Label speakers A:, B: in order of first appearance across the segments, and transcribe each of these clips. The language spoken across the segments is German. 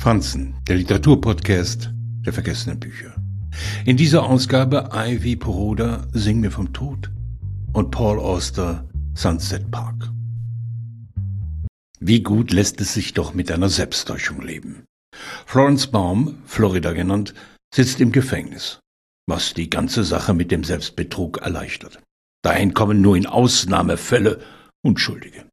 A: Franzen, der Literaturpodcast der vergessenen Bücher. In dieser Ausgabe Ivy Poroda, Sing mir vom Tod, und Paul Auster, Sunset Park. Wie gut lässt es sich doch mit einer Selbsttäuschung leben. Florence Baum, Florida genannt, sitzt im Gefängnis, was die ganze Sache mit dem Selbstbetrug erleichtert. Dahin kommen nur in Ausnahmefälle Unschuldige.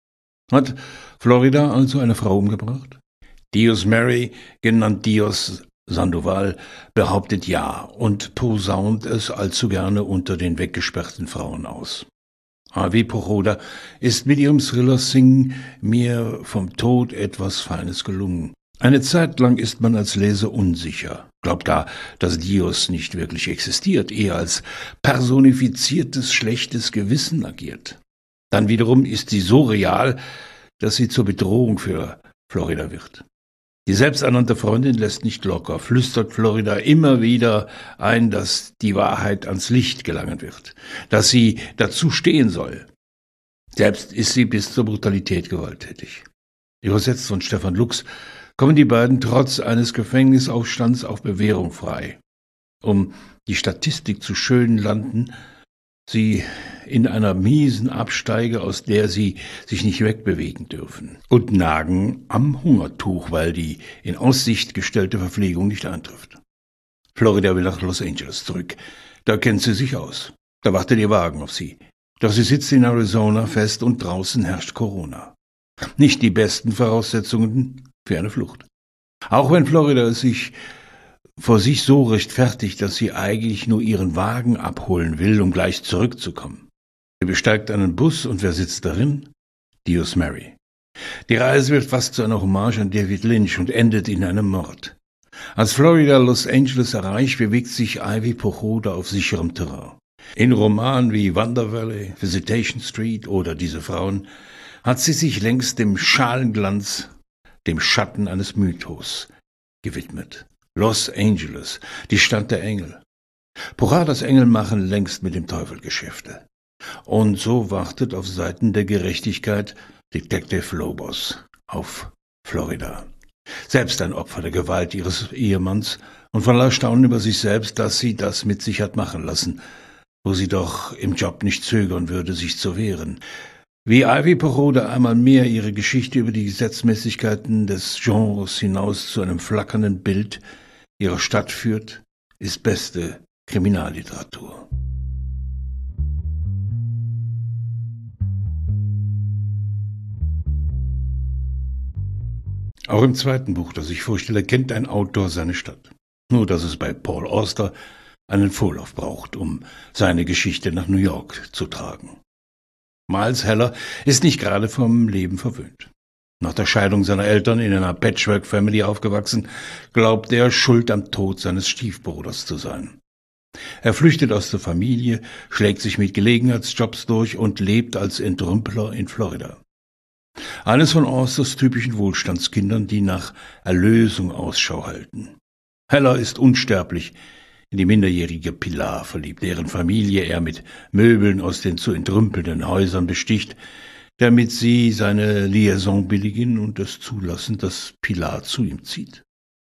A: Hat Florida also eine Frau umgebracht? Dios Mary, genannt Dios Sandoval, behauptet ja und posaunt es allzu gerne unter den weggesperrten Frauen aus. Ivy Poroda ist mit ihrem Thriller Sing mir vom Tod etwas Feines gelungen. Eine Zeit lang ist man als Leser unsicher, glaubt gar, dass Dios nicht wirklich existiert, eher als personifiziertes schlechtes Gewissen agiert. Dann wiederum ist sie so real, dass sie zur Bedrohung für Florida wird. Die selbsternannte Freundin lässt nicht locker, flüstert Florida immer wieder ein, dass die Wahrheit ans Licht gelangen wird, dass sie dazu stehen soll. Selbst ist sie bis zur Brutalität gewalttätig. Übersetzt von Stefan Lux kommen die beiden trotz eines Gefängnisaufstands auf Bewährung frei. Um die Statistik zu schön landen, sie in einer miesen Absteige, aus der sie sich nicht wegbewegen dürfen, und nagen am Hungertuch, weil die in Aussicht gestellte Verpflegung nicht eintrifft. Florida will nach Los Angeles zurück. Da kennt sie sich aus. Da wartet ihr Wagen auf sie. Doch sie sitzt in Arizona fest und draußen herrscht Corona. Nicht die besten Voraussetzungen für eine Flucht. Auch wenn Florida es sich vor sich so rechtfertigt, dass sie eigentlich nur ihren Wagen abholen will, um gleich zurückzukommen. Sie besteigt einen Bus und wer sitzt darin? Dios Mary. Die Reise wird fast zu einer Hommage an David Lynch und endet in einem Mord. Als Florida Los Angeles erreicht, bewegt sich Ivy Poroda auf sicherem Terrain. In Romanen wie Wonder Valley, Visitation Street oder Diese Frauen hat sie sich längst dem Schalenglanz, dem Schatten eines Mythos gewidmet. Los Angeles, die Stadt der Engel. Porodas Engel machen längst mit dem Teufel Geschäfte. Und so wartet auf Seiten der Gerechtigkeit Detective Lobos auf Florida. Selbst ein Opfer der Gewalt ihres Ehemanns und voller Erstaunen über sich selbst, dass sie das mit sich hat machen lassen, wo sie doch im Job nicht zögern würde, sich zu wehren. Wie Ivy Poroda einmal mehr ihre Geschichte über die Gesetzmäßigkeiten des Genres hinaus zu einem flackernden Bild ihrer Stadt führt, ist beste Kriminalliteratur. Auch im zweiten Buch, das ich vorstelle, kennt ein Autor seine Stadt. Nur, dass es bei Paul Auster einen Vorlauf braucht, um seine Geschichte nach New York zu tragen. Miles Heller ist nicht gerade vom Leben verwöhnt. Nach der Scheidung seiner Eltern in einer Patchwork-Family aufgewachsen, glaubt er, schuld am Tod seines Stiefbruders zu sein. Er flüchtet aus der Familie, schlägt sich mit Gelegenheitsjobs durch und lebt als Entrümpler in Florida. Eines von Austers typischen Wohlstandskindern, die nach Erlösung Ausschau halten. Heller ist unsterblich in die minderjährige Pilar verliebt, deren Familie er mit Möbeln aus den zu entrümpelnden Häusern besticht, damit sie seine Liaison billigen und es zulassen, dass Pilar zu ihm zieht.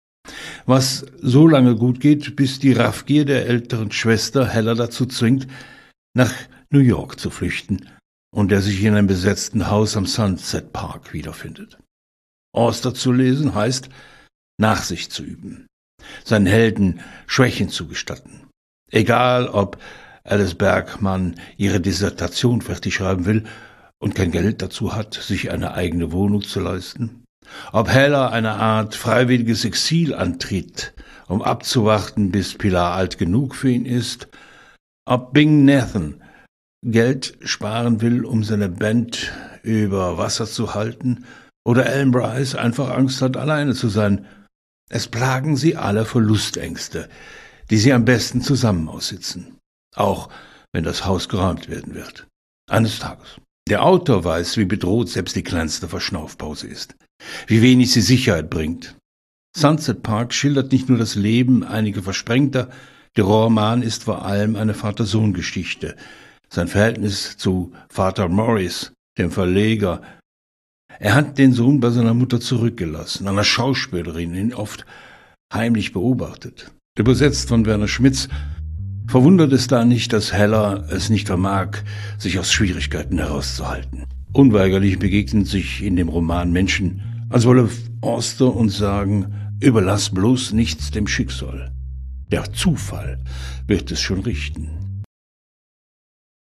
A: Was so lange gut geht, bis die Raffgier der älteren Schwester Heller dazu zwingt, nach New York zu flüchten und er sich in einem besetzten Haus am Sunset Park wiederfindet. Auster zu lesen heißt, Nachsicht zu üben, seinen Helden Schwächen zu gestatten. Egal, ob Alice Bergman ihre Dissertation fertig schreiben will und kein Geld dazu hat, sich eine eigene Wohnung zu leisten, ob Heller eine Art freiwilliges Exil antritt, um abzuwarten, bis Pilar alt genug für ihn ist, ob Bing Nathan Geld sparen will, um seine Band über Wasser zu halten, oder Ellen Bryce einfach Angst hat, alleine zu sein. Es plagen sie alle Verlustängste, die sie am besten zusammen aussitzen, auch wenn das Haus geräumt werden wird. Eines Tages. Der Autor weiß, wie bedroht selbst die kleinste Verschnaufpause ist, wie wenig sie Sicherheit bringt. Sunset Park schildert nicht nur das Leben einiger Versprengter, der Roman ist vor allem eine Vater-Sohn-Geschichte. Sein Verhältnis zu Vater Morris, dem Verleger, Er hat den Sohn bei seiner Mutter zurückgelassen, einer Schauspielerin, ihn oft heimlich beobachtet. Übersetzt von Werner Schmitz. Verwundert es da nicht, dass Heller es nicht vermag, sich aus Schwierigkeiten herauszuhalten. Unweigerlich begegnen sich in dem Roman Menschen, als wolle Auster uns sagen, überlass bloß nichts dem Schicksal. Der Zufall wird es schon richten.